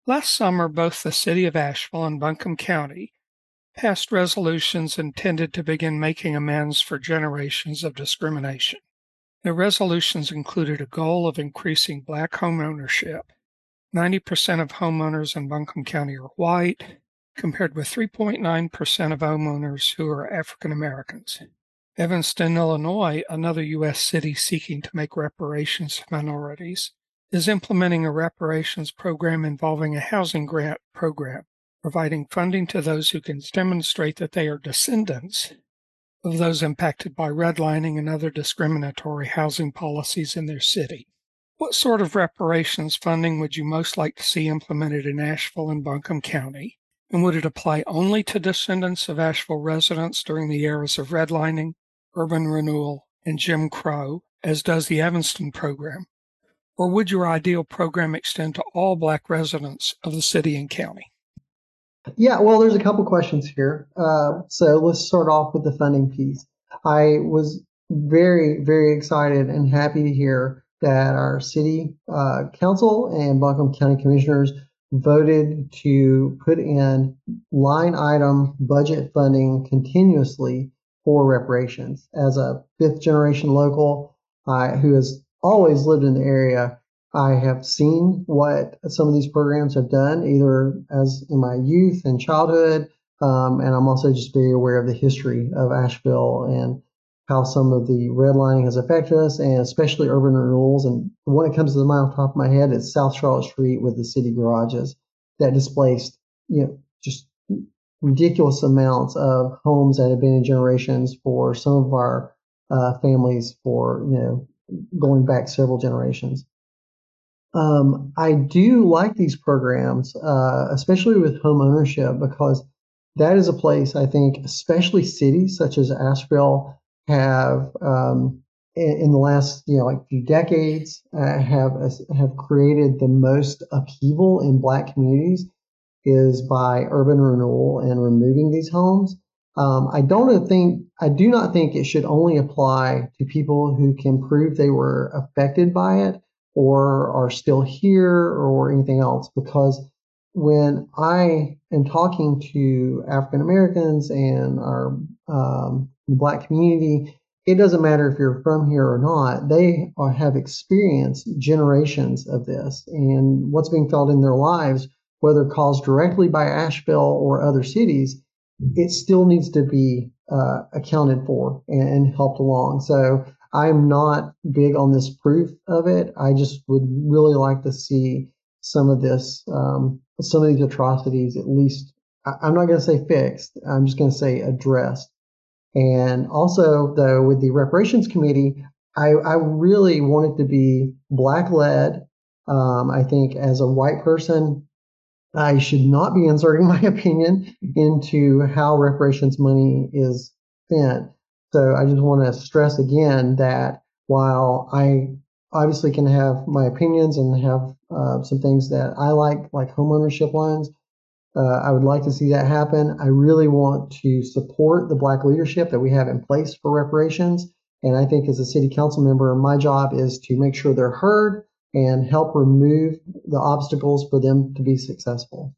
Last summer, both the City of Asheville and Buncombe County passed resolutions intended to begin making amends for generations of discrimination. The resolutions included a goal of increasing Black home ownership. 90% of homeowners in Buncombe County are white, compared with 3.9% of homeowners who are African Americans. Evanston, Illinois, another U.S. city seeking to make reparations to minorities, is implementing a reparations program involving a housing grant program, providing funding to those who can demonstrate that they are descendants of those impacted by redlining and other discriminatory housing policies in their city. What sort of reparations funding would you most like to see implemented in Asheville and Buncombe County? And would it apply only to descendants of Asheville residents during the eras of redlining, urban renewal, and Jim Crow, as does the Evanston program? Or would your ideal program extend to all Black residents of the city and county? Yeah, well, there's a couple questions here. So let's start off with the funding piece. I was very, very excited and happy to hear that our city council and Buncombe County commissioners voted to put in line item budget funding continuously for reparations. As a fifth generation local who has always lived in the area, I have seen what some of these programs have done, either as in my youth and childhood, and I'm also just very aware of the history of Asheville and how some of the redlining has affected us, and especially urban renewals. And the one that comes to mind off the top of my head is South Charlotte Street with the city garages that displaced, just ridiculous amounts of homes that have been in generations for some of our families for going back several generations. I do like these programs, especially with home ownership, because that is a place I think, especially cities such as Asheville, have in the last few decades have created the most upheaval in Black communities is by urban renewal and removing these homes. I do not think it should only apply to people who can prove they were affected by it or are still here or anything else, because when I am talking to African Americans and our Black community, it doesn't matter if you're from here or not, they have experienced generations of this, and what's being felt in their lives, whether caused directly by Asheville or other cities, it still needs to be accounted for and helped along. So I'm not big on this proof of it. I just would really like to see some of this, some of these atrocities, at least, I'm not going to say fixed, I'm just going to say addressed. And also, though, with the reparations committee, I really want it to be Black led. I think as a white person, I should not be inserting my opinion into how reparations money is spent. So I just want to stress again that while I obviously can have my opinions and have some things that I like homeownership loans, I would like to see that happen. I really want to support the Black leadership that we have in place for reparations. And I think as a city council member, my job is to make sure they're heard and help remove the obstacles for them to be successful.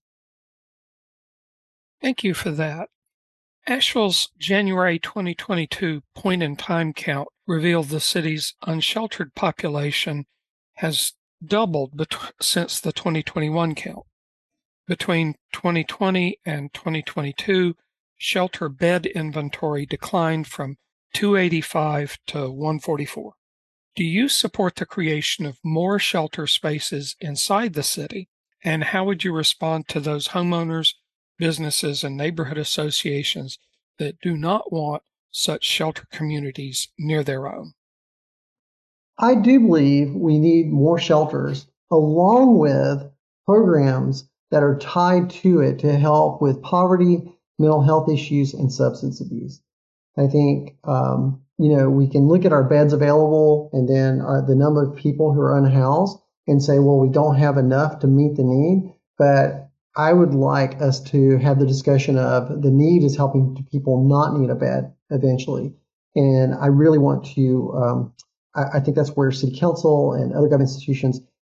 Thank you for that. Asheville's January 2022 point-in-time count revealed the city's unsheltered population has doubled since the 2021 count. Between 2020 and 2022, shelter bed inventory declined from 285 to 144. Do you support the creation of more shelter spaces inside the city? And how would you respond to those homeowners, businesses, and neighborhood associations that do not want such shelter communities near their own? I do believe we need more shelters along with programs that are tied to it to help with poverty, mental health issues, and substance abuse. I think, we can look at our beds available and then the number of people who are unhoused and say, well, we don't have enough to meet the need. But I would like us to have the discussion of the need is helping people not need a bed eventually. And I really want to, I think that's where city council and other government institutions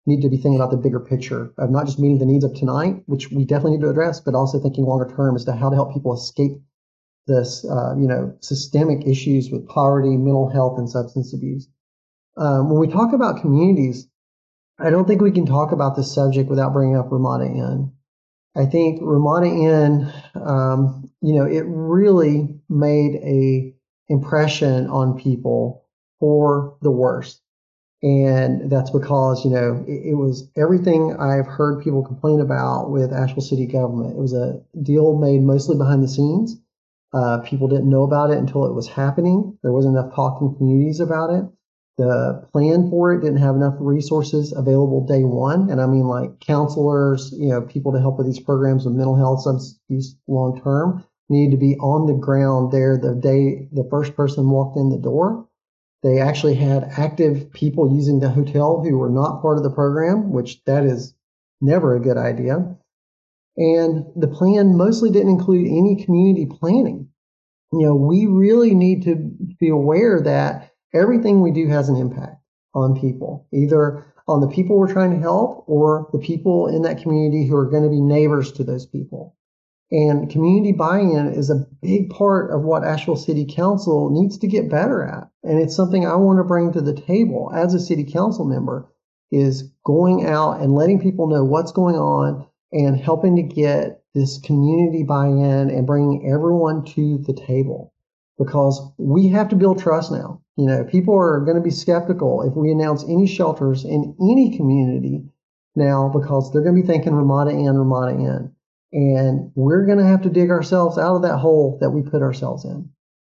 need to be thinking about the bigger picture of not just meeting the needs of tonight, which we definitely need to address, but also thinking longer term as to how to help people escape this, systemic issues with poverty, mental health, and substance abuse. When we talk about communities, I don't think we can talk about this subject without bringing up Ramada Inn. I think Ramada Inn, it really made a impression on people for the worst. And that's because, it was everything I've heard people complain about with Asheville City government. It was a deal made mostly behind the scenes. People didn't know about it until it was happening. There wasn't enough talk in communities about it. The plan for it didn't have enough resources available day one. And I mean like counselors, people to help with these programs with mental health, substance abuse long term needed to be on the ground there the day the first person walked in the door. They actually had active people using the hotel who were not part of the program, which that is never a good idea. And the plan mostly didn't include any community planning. We really need to be aware that everything we do has an impact on people, either on the people we're trying to help or the people in that community who are going to be neighbors to those people. And community buy-in is a big part of what Asheville City Council needs to get better at. And it's something I want to bring to the table as a city council member, is going out and letting people know what's going on and helping to get this community buy-in and bringing everyone to the table. Because we have to build trust now. People are going to be skeptical if we announce any shelters in any community now, because they're going to be thinking Ramada Inn, Ramada Inn. And we're going to have to dig ourselves out of that hole that we put ourselves in.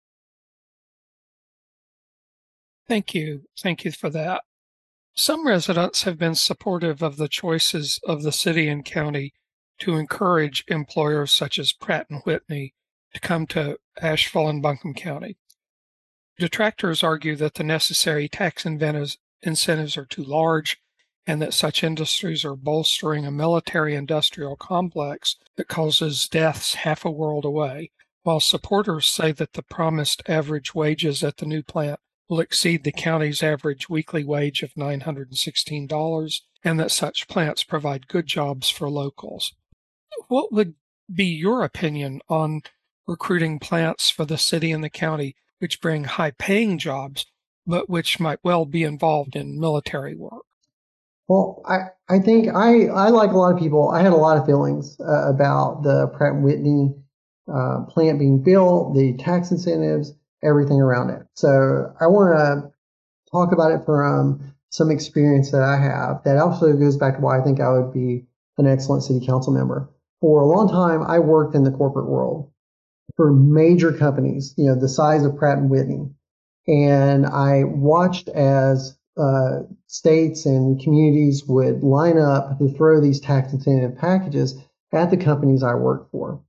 Thank you. Thank you for that. Some residents have been supportive of the choices of the city and county to encourage employers such as Pratt & Whitney to come to Asheville and Buncombe County. Detractors argue that the necessary tax incentives are too large and that such industries are bolstering a military-industrial complex that causes deaths half a world away, while supporters say that the promised average wages at the new plant will exceed the county's average weekly wage of $916, and that such plants provide good jobs for locals. What would be your opinion on recruiting plants for the city and the county which bring high-paying jobs, but which might well be involved in military work? Well, I think I like a lot of people. I had a lot of feelings about the Pratt & Whitney plant being built, the tax incentives, everything around it. So I want to talk about it from some experience that I have that also goes back to why I think I would be an excellent city council member. For a long time, I worked in the corporate world for major companies, the size of Pratt & Whitney. And I watched as states and communities would line up to throw these tax incentive packages at the companies I work for.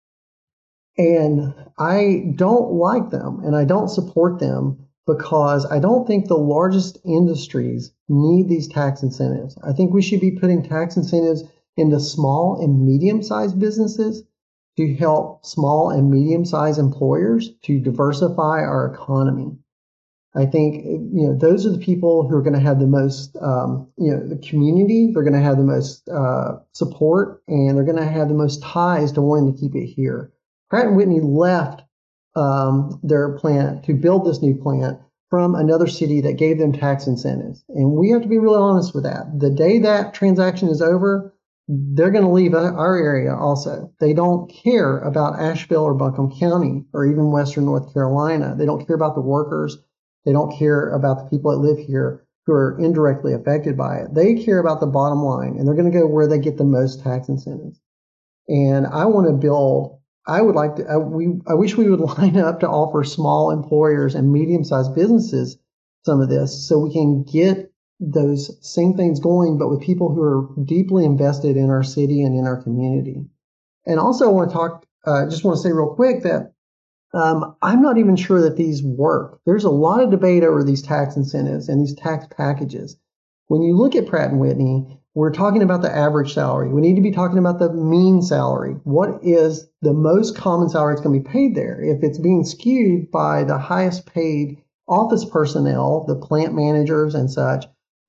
And I don't like them and I don't support them because I don't think the largest industries need these tax incentives. I think we should be putting tax incentives into small and medium-sized businesses to help small and medium-sized employers to diversify our economy. I think, those are the people who are going to have the most, the community, they're going to have the most support, and they're going to have the most ties to wanting to keep it here. Pratt & Whitney left their plant to build this new plant from another city that gave them tax incentives. And we have to be really honest with that. The day that transaction is over, they're going to leave our area also. They don't care about Asheville or Buncombe County or even Western North Carolina. They don't care about the workers. They don't care about the people that live here who are indirectly affected by it. They care about the bottom line, and they're going to go where they get the most tax incentives. And I want to build, I would like to, I wish we would line up to offer small employers and medium-sized businesses some of this so we can get those same things going, but with people who are deeply invested in our city and in our community. And also I want to talk, just want to say real quick that I'm not even sure that these work. There's a lot of debate over these tax incentives and these tax packages. When you look at Pratt & Whitney, we're talking about the average salary. We need to be talking about the mean salary. What is the most common salary that's going to be paid there? If it's being skewed by the highest paid office personnel, the plant managers and such,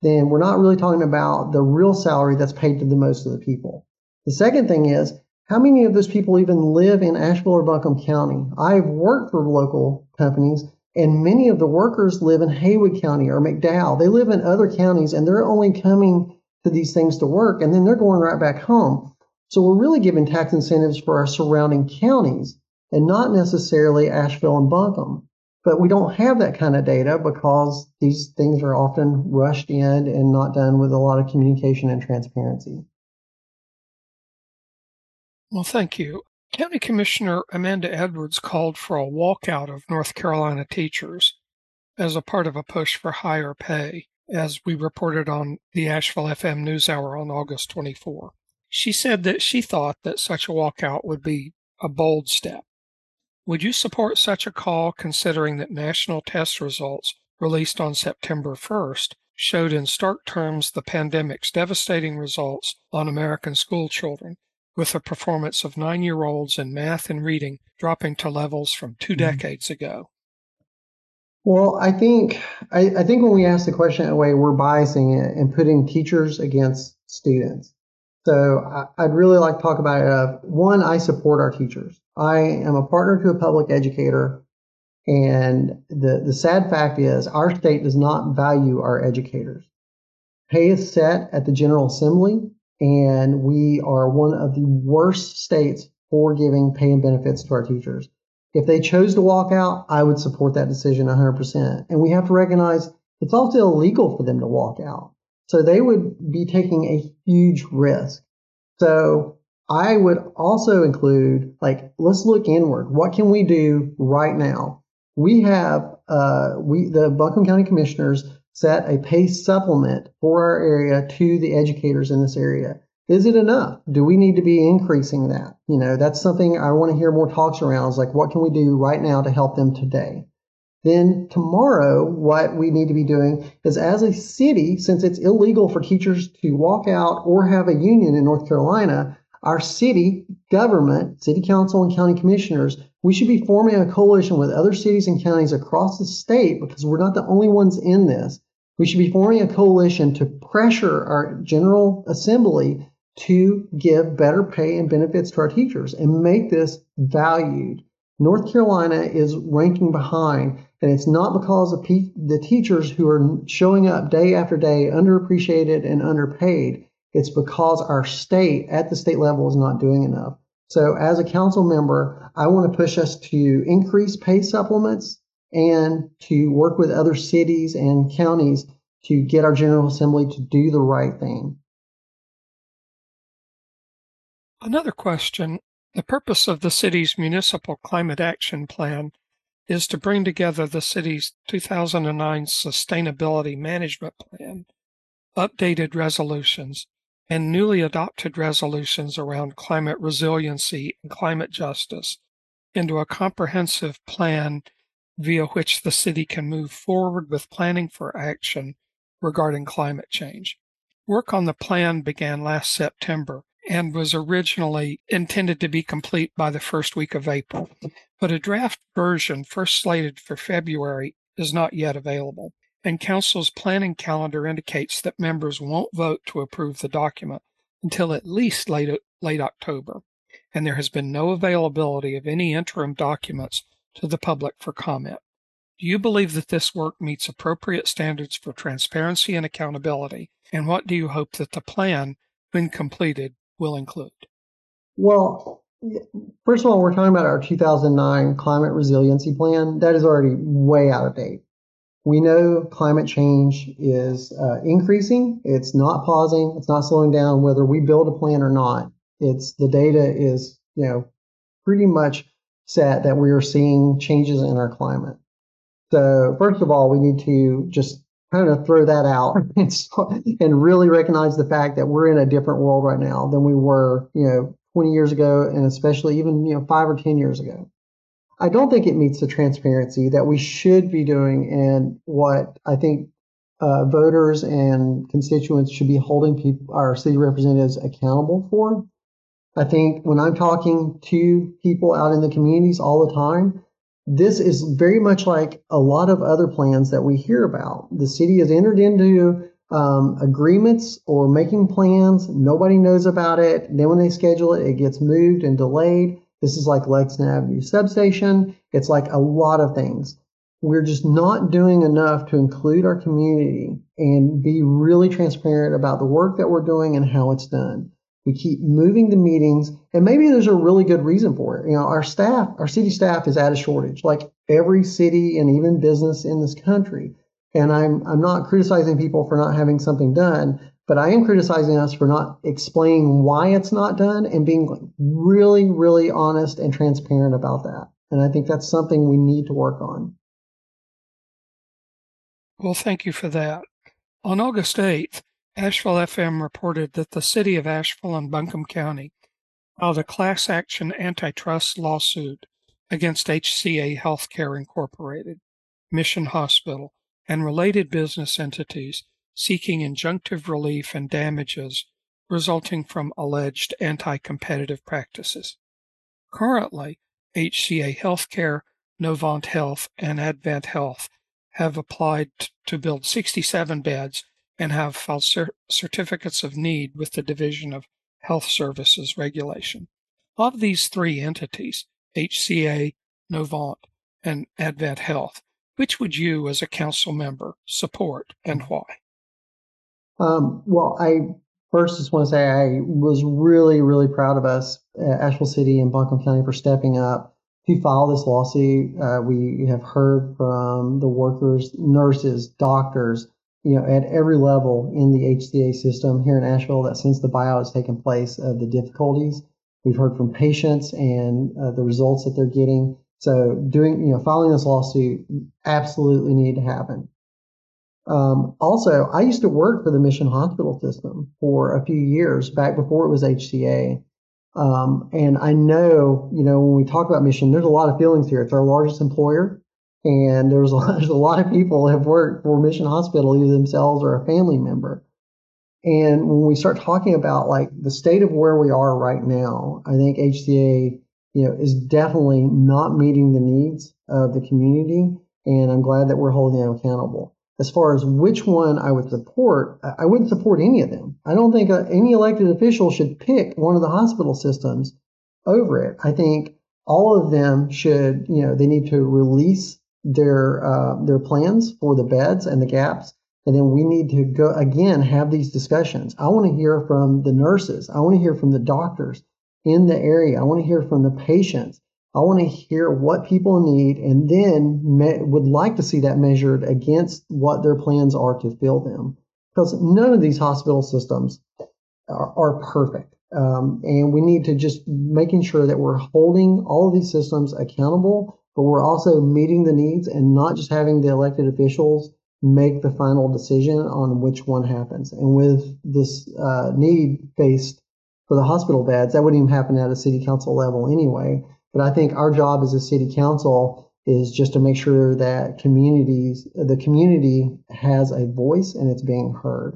then we're not really talking about the real salary that's paid to the most of the people. The second thing is, how many of those people even live in Asheville or Buncombe County? I've worked for local companies, and many of the workers live in Haywood County or McDowell. They live in other counties, and they're only coming to these things to work, and then they're going right back home. So we're really giving tax incentives for our surrounding counties and not necessarily Asheville and Buncombe. But we don't have that kind of data because these things are often rushed in and not done with a lot of communication and transparency. Well, thank you. County Commissioner Amanda Edwards called for a walkout of North Carolina teachers as a part of a push for higher pay, as we reported on the Asheville FM NewsHour on August 24. She said that she thought that such a walkout would be a bold step. Would you support such a call, considering that national test results released on September 1st showed in stark terms the pandemic's devastating results on American school children, with the performance of 9-year-olds in math and reading dropping to levels from 2 decades ago? Well, I think when we ask the question that way, we're biasing it and putting teachers against students. So I'd really like to talk about it. One, I support our teachers. I am a partner to a public educator, and the sad fact is our state does not value our educators. Pay is set at the General Assembly, and we are one of the worst states for giving pay and benefits to our teachers. If they chose to walk out, I would support that decision 100%. And we have to recognize it's also illegal for them to walk out. So they would be taking a huge risk. So I would also include, like, let's look inward. What can we do right now? We have, the Buncombe County Commissioners set a pay supplement for our area to the educators in this area. Is it enough? Do we need to be increasing that? That's something I want to hear more talks around, is like, what can we do right now to help them today? Then tomorrow, what we need to be doing is, as a city, since it's illegal for teachers to walk out or have a union in North Carolina, our city government, city council and county commissioners, we should be forming a coalition with other cities and counties across the state, because we're not the only ones in this. We should be forming a coalition to pressure our General Assembly to give better pay and benefits to our teachers and make this valued. North Carolina is ranking behind, and it's not because of the teachers who are showing up day after day underappreciated and underpaid. It's because our state at the state level is not doing enough. So as a council member, I want to push us to increase pay supplements and to work with other cities and counties to get our General Assembly to do the right thing. Another question: the purpose of the city's Municipal Climate Action Plan is to bring together the city's 2009 Sustainability Management Plan, updated resolutions, and newly adopted resolutions around climate resiliency and climate justice into a comprehensive plan via which the city can move forward with planning for action regarding climate change. Work on the plan began last September and was originally intended to be complete by the first week of April, but a draft version first slated for February is not yet available, and Council's planning calendar indicates that members won't vote to approve the document until at least late October, and there has been no availability of any interim documents to the public for comment. Do you believe that this work meets appropriate standards for transparency and accountability, and what do you hope that the plan, when completed, will include? Well, first of all, we're talking about our 2009 climate resiliency plan. That is already way out of date. We know climate change is increasing. It's not pausing. It's not slowing down, whether we build a plan or not. The data is, pretty much set that we are seeing changes in our climate. So first of all, we need to just kind of throw that out and really recognize the fact that we're in a different world right now than we were, 20 years ago, and especially even, 5 or 10 years ago. I don't think it meets the transparency that we should be doing, and what I think voters and constituents should be holding our city representatives accountable for. I think when I'm talking to people out in the communities all the time, this is very much like a lot of other plans that we hear about. The city has entered into agreements or making plans. Nobody knows about it. Then when they schedule it, it gets moved and delayed. This is like Lexington Avenue substation. It's like a lot of things. We're just not doing enough to include our community and be really transparent about the work that we're doing and how it's done. We keep moving the meetings, and maybe there's a really good reason for it. Our staff, our city staff is at a shortage, like every city and even business in this country. And I'm not criticizing people for not having something done, but I am criticizing us for not explaining why it's not done and being really, really honest and transparent about that. And I think that's something we need to work on. Well, thank you for that. On August 8th, Asheville FM reported that the city of Asheville and Buncombe County filed a class action antitrust lawsuit against HCA Healthcare Incorporated, Mission Hospital, and related business entities seeking injunctive relief and damages resulting from alleged anti-competitive practices. Currently, HCA Healthcare, Novant Health, and Advent Health have applied to build 67 beds and have filed certificates of need with the Division of Health Services Regulation. Of these three entities, HCA, Novant, and Advent Health, which would you, as a council member, support and why? Well, I first just want to say I was really, really proud of us, Asheville City and Buncombe County, for stepping up to file this lawsuit. We have heard from the workers, nurses, doctors, at every level in the HCA system here in Asheville that since the buyout has taken place, the difficulties. We've heard from patients and the results that they're getting. So filing this lawsuit absolutely needed to happen. Also, I used to work for the Mission Hospital system for a few years back before it was HCA. And I know, when we talk about Mission, there's a lot of feelings here. It's our largest employer, and there's a lot of people who have worked for Mission Hospital, either themselves or a family member. And when we start talking about like the state of where we are right now, I think HCA, is definitely not meeting the needs of the community, and I'm glad that we're holding them accountable. As far as which one I would support, I wouldn't support any of them. I don't think any elected official should pick one of the hospital systems over it. I think all of them should, they need to release their plans for the beds and the gaps. And then we need to go again, have these discussions. I want to hear from the nurses. I want to hear from the doctors in the area. I want to hear from the patients. I want to hear what people need, and then would like to see that measured against what their plans are to fill them. Because none of these hospital systems are perfect. And we need to just making sure that we're holding all of these systems accountable, but we're also meeting the needs and not just having the elected officials make the final decision on which one happens. And with this need based for the hospital beds, that wouldn't even happen at a city council level anyway. But I think our job as a city council is just to make sure that the community has a voice and it's being heard.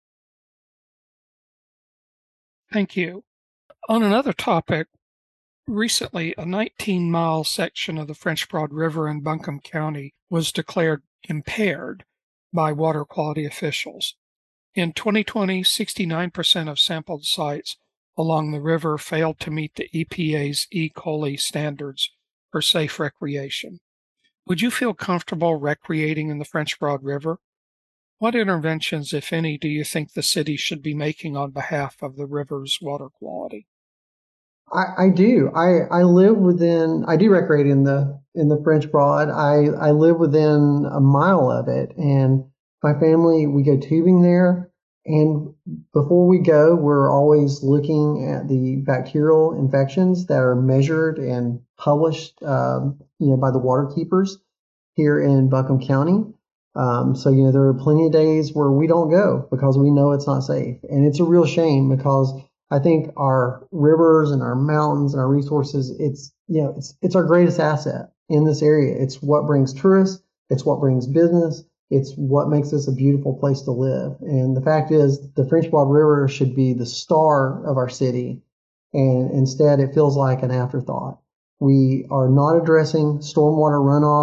Thank you. On another topic, recently a 19-mile section of the French Broad River in Buncombe County was declared impaired by water quality officials. In 2020, 69% of sampled sites along the river failed to meet the EPA's E. coli standards for safe recreation. Would you feel comfortable recreating in the French Broad River? What interventions, if any, do you think the city should be making on behalf of the river's water quality? I do. I live within. I do recreate in the French Broad. I live within a mile of it, and my family, we go tubing there. And before we go, we're always looking at the bacterial infections that are measured and published, by the water keepers here in Buncombe County. So there are plenty of days where we don't go because we know it's not safe, and it's a real shame because I think our rivers and our mountains and our resources, it's our greatest asset in this area. It's what brings tourists. It's what brings business. It's what makes this a beautiful place to live. And the fact is, the French Broad River should be the star of our city. And instead, it feels like an afterthought. We are not addressing stormwater runoff.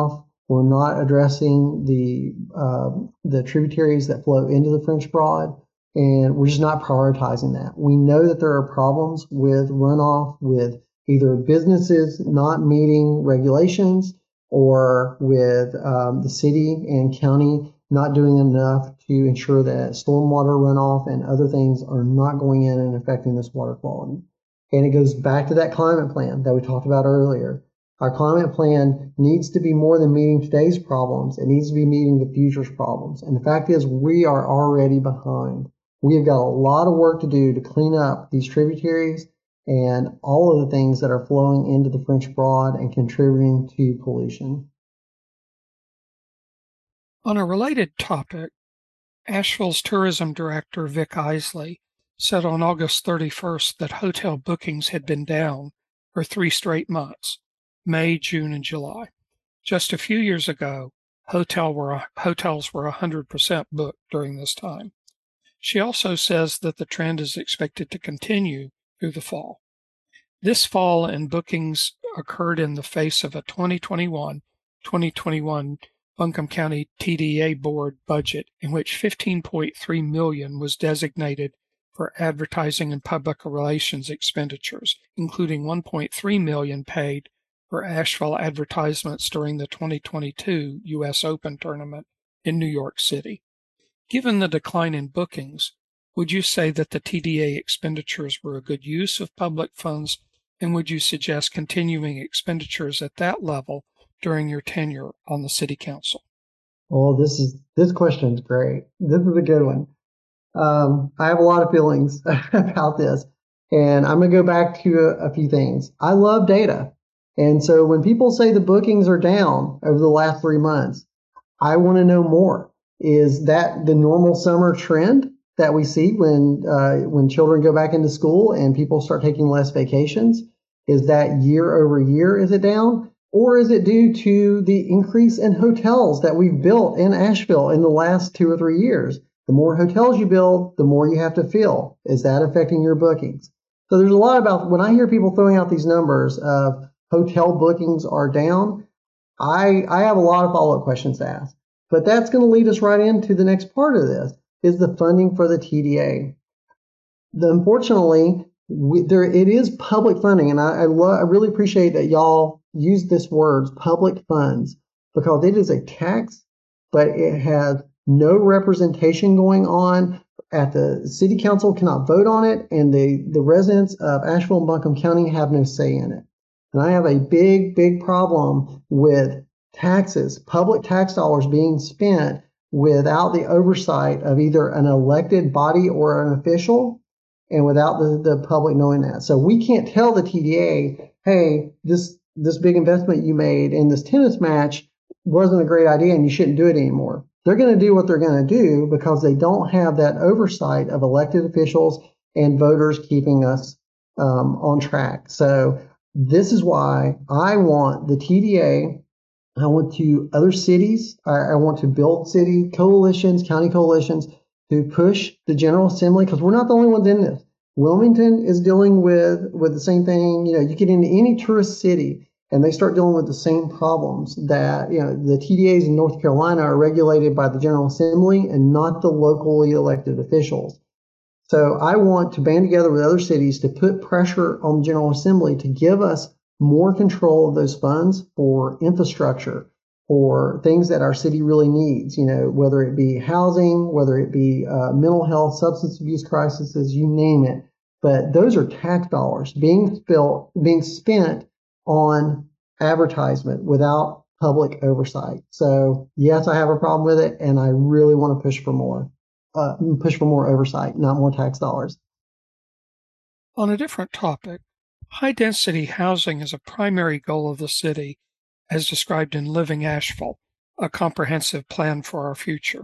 We're not addressing the tributaries that flow into the French Broad, and we're just not prioritizing that. We know that there are problems with runoff, with either businesses not meeting regulations or with the city and county not doing enough to ensure that stormwater runoff and other things are not going in and affecting this water quality. And it goes back to that climate plan that we talked about earlier. Our climate plan needs to be more than meeting today's problems. It needs to be meeting the future's problems. And the fact is, we are already behind. We have got a lot of work to do to clean up these tributaries and all of the things that are flowing into the French Broad and contributing to pollution. On a related topic, Asheville's tourism director, Vic Isley, said on August 31st that hotel bookings had been down for 3 straight months, May, June, and July. Just a few years ago, hotels were 100% booked during this time. She also says that the trend is expected to continue through the fall. This fall in bookings occurred in the face of a 2021 Buncombe County TDA board budget in which $15.3 million was designated for advertising and public relations expenditures, including $1.3 million paid for Asheville advertisements during the 2022 U.S. Open tournament in New York City. Given the decline in bookings, would you say that the TDA expenditures were a good use of public funds, and would you suggest continuing expenditures at that level during your tenure on the City Council? Oh, this question is great. This is a good one. I have a lot of feelings about this, and I'm going to go back to a few things. I love data. And so when people say the bookings are down over the last 3 months, I want to know more. Is that the normal summer trend that we see when children go back into school and people start taking less vacations? Is that year over year, is it down? Or is it due to the increase in hotels that we've built in Asheville in the last 2 or 3 years? The more hotels you build, the more you have to fill. Is that affecting your bookings? So there's a lot about, when I hear people throwing out these numbers of hotel bookings are down, I have a lot of follow-up questions to ask. But that's going to lead us right into the next part of this, is the funding for the TDA. Unfortunately, it is public funding, and I really appreciate that y'all use this word, public funds, because it is a tax, but it has no representation going on. At the City Council cannot vote on it, and the residents of Asheville and Buncombe County have no say in it. And I have a big problem with taxes, public tax dollars being spent without the oversight of either an elected body or an official, and without the public knowing that. So we can't tell the TDA, hey, this big investment you made in this tennis match wasn't a great idea and you shouldn't do it anymore. They're going to do what they're going to do because they don't have that oversight of elected officials and voters keeping us on track. So this is why I want the TDA, I want to other cities, I want to build city coalitions, county coalitions to push the General Assembly, because we're not the only ones in this. Wilmington is dealing with the same thing. You know, you get into any tourist city and they start dealing with the same problems that, you know, the TDAs in North Carolina are regulated by the General Assembly and not the locally elected officials. So I want to band together with other cities to put pressure on the General Assembly to give us more control of those funds for infrastructure, for things that our city really needs, you know, whether it be housing, whether it be mental health, substance abuse crises, you name it. But those are tax dollars being spent on advertisement without public oversight. So yes, I have a problem with it, and I really want to push for more oversight, not more tax dollars. On a different topic, high-density housing is a primary goal of the city, as described in Living Asheville, a comprehensive plan for our future,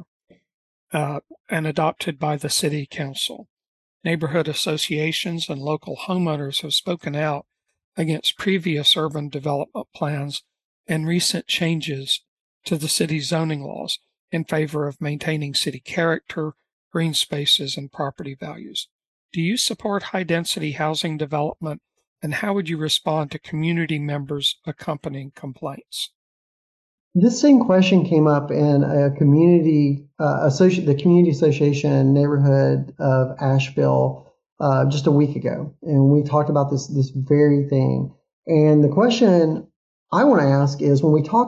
and adopted by the City Council. Neighborhood associations and local homeowners have spoken out against previous urban development plans and recent changes to the city's zoning laws in favor of maintaining city character, green spaces, and property values. Do you support high-density housing development, and how would you respond to community members' accompanying complaints? This same question came up in a the community association neighborhood of Asheville, just a week ago, and we talked about this very thing. And the question I want to ask is,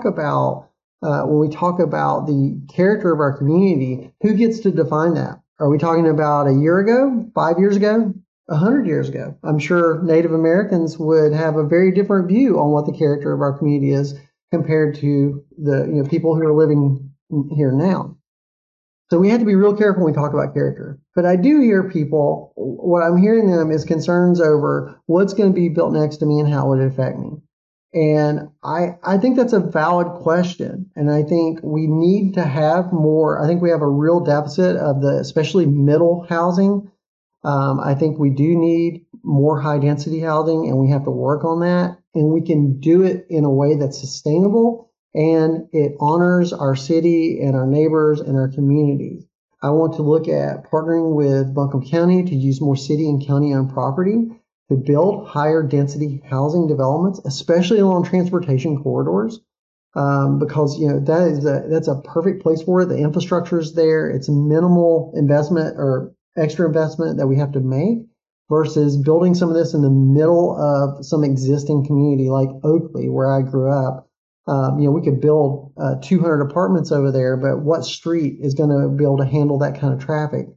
when we talk about the character of our community, who gets to define that? Are we talking about a year ago, 5 years ago, 100 years ago? I'm sure Native Americans would have a very different view on what the character of our community is compared to the people who are living here now. So we have to be real careful when we talk about character. But I do hear people, what I'm hearing them is concerns over what's going to be built next to me and how it would affect me. And I think that's a valid question. And I think we need to have more. I think we have a real deficit of especially middle housing. I think we do need more high density housing, and we have to work on that. And we can do it in a way that's sustainable and it honors our city and our neighbors and our communities. I want to look at partnering with Buncombe County to use more city and county owned property to build higher density housing developments, especially along transportation corridors. Because that's a perfect place for it. The infrastructure is there. It's minimal investment or extra investment that we have to make versus building some of this in the middle of some existing community like Oakley, where I grew up. We could build 200 apartments over there, but what street is going to be able to handle that kind of traffic?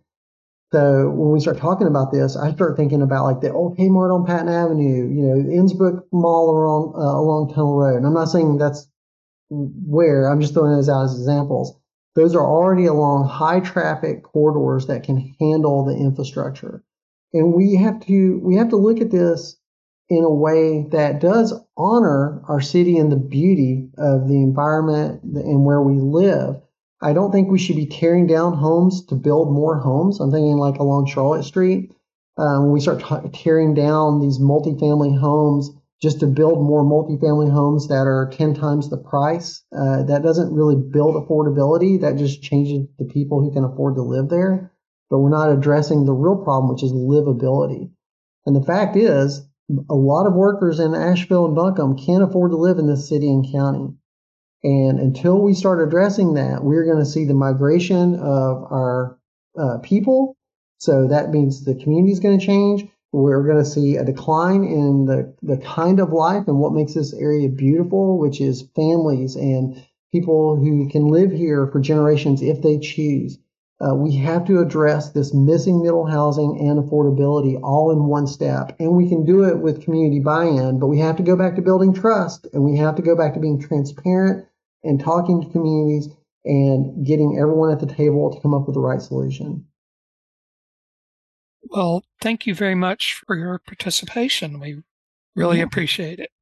So when we start talking about this, I start thinking about like the old Kmart on Patton Avenue, the Innsbrook Mall along Tunnel Road. And I'm not saying that's where, I'm just throwing those out as examples. Those are already along high traffic corridors that can handle the infrastructure. And we have to look at this in a way that does honor our city and the beauty of the environment and where we live. I don't think we should be tearing down homes to build more homes. I'm thinking like along Charlotte Street. When we start tearing down these multifamily homes just to build more multifamily homes that are 10 times the price, that doesn't really build affordability. That just changes the people who can afford to live there. But we're not addressing the real problem, which is livability. And the fact is, a lot of workers in Asheville and Buncombe can't afford to live in this city and county. And until we start addressing that, we're going to see the migration of our people. So that means the community is going to change. We're going to see a decline in the kind of life and what makes this area beautiful, which is families and people who can live here for generations if they choose. We have to address this missing middle housing and affordability all in one step. And we can do it with community buy-in, but we have to go back to building trust and we have to go back to being transparent and talking to communities and getting everyone at the table to come up with the right solution. Well, thank you very much for your participation. We really Yeah. appreciate it.